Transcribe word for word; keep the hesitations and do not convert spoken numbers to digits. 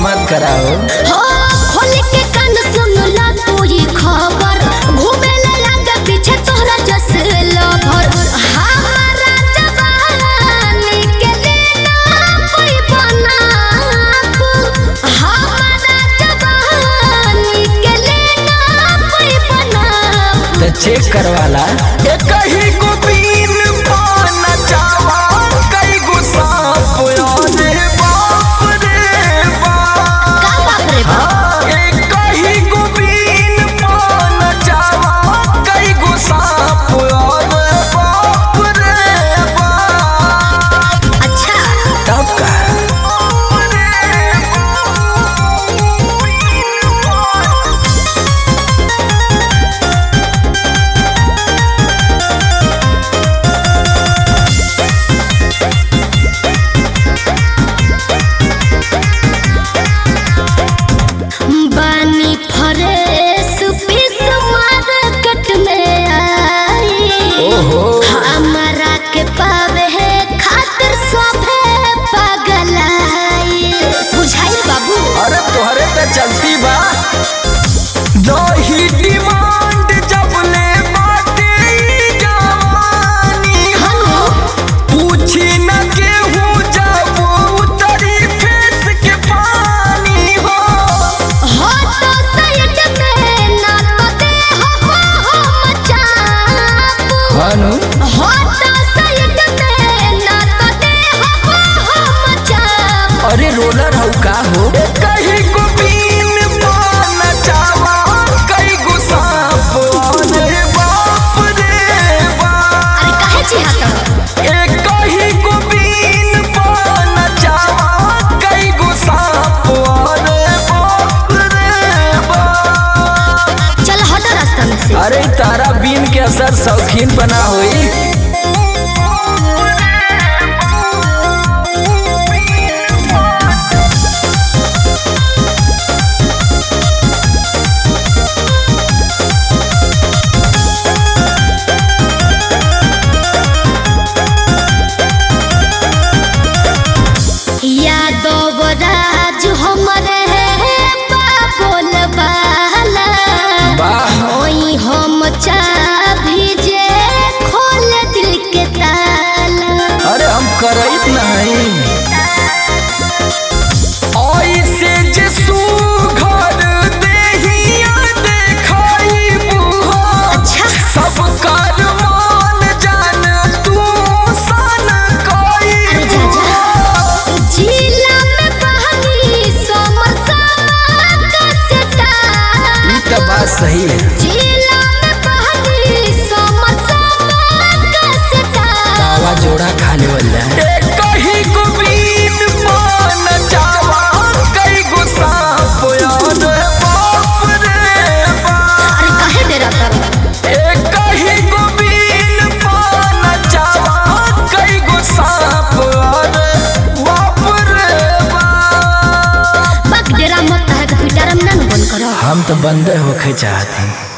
मत कराओ। हो खोल के कान सुन ला तू ये खबर, घूमे ले लगा पीछे तोहरा जस लभर। हमारा जवानी के लेना कोई बना, हमारा जवानी के लेना कोई बना। तो चेक करवाला। एक ही को बीन पाना चावा कई गो सांप आने बाप रे बाप। का बाप रे बाप? एक ही को बीन पाना चावा कई गो सांप आने बाप रे बाप। अच्छा तब का बानी फरेस पीस मार्केट में आई, हमारा के पावे है खातिर सोभे पगलाई। बुझाई बाबू? अरे तोहरे पे चलती बा दही डिमांड जब ले बाटे ई जवानी हो, पूछी न केहू जब उतरी फेस के पानी हो। हो तो साइड में ना तो दे हो हम चापू। हानु हो तो साइड में ना तो दे हो हम चापू। अरे रोलर हौ का हो। कहीं को बीन पाना चावा कई गो सांप आने बाप रे बाप। अरे काहे चिहाता? एक ही को बीन पाना चावा कई गो सांप आने बाप रे बाप। चल हटो रास्ता में से। अरे तारा बीन के असर शौकीन बना हुई। यादव राज हमरे बाबोल बाला, होई हम चाभी जे खोल दिल के ताला। अरे हम करइत नहीं ऐसे जे सुघर देहिया देखाई बुहा। अच्छा सब कर मान जान तू सन कोई। अरे जा जा। जिला में बहनी समरसावा का सेटा। ई तो बात सही है। जिला में बहनी समरसावा का सेटा। दावा जोड़ा खाने वाला है। एक ही को बीन पाना चावा कई गो सांप आने बाप रे बाप। अरे काहे डेरा कर? एक ही को बीन पाना चावा कई गो सांप आने बाप रे बाप। बक डेरा मत है कि पिटारम ना बंद करो। हम तो बंदे होके चाहते हैं।